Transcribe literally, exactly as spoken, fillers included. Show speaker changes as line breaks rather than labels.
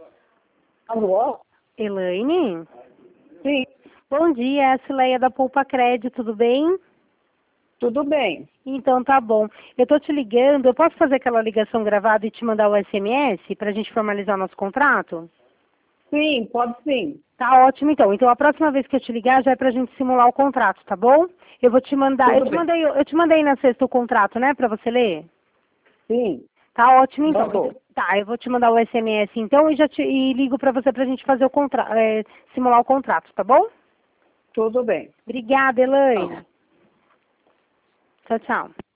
Alô?
Elaine?
Sim,
Bom dia, é a Cileia da Poupa Crédito, tudo bem?
tudo bem.
Então tá bom. Eu tô te ligando, eu posso fazer aquela ligação gravada e te mandar o S M S pra gente formalizar nosso contrato?
Sim, pode sim.
Tá ótimo então. Então a próxima vez que eu te ligar já é pra gente simular o contrato, tá bom? Eu vou te mandar, eu
Tudo
te
bem.
mandei, eu te mandei na sexta o contrato, né, pra você ler?
Sim,
Tá ótimo então.
mandou.
Tá, eu vou te mandar o S M S então e já te e ligo pra você pra gente fazer o contrato, simular o contrato, tá bom?
Tudo bem.
Obrigada, Elaine. Tchau, tchau.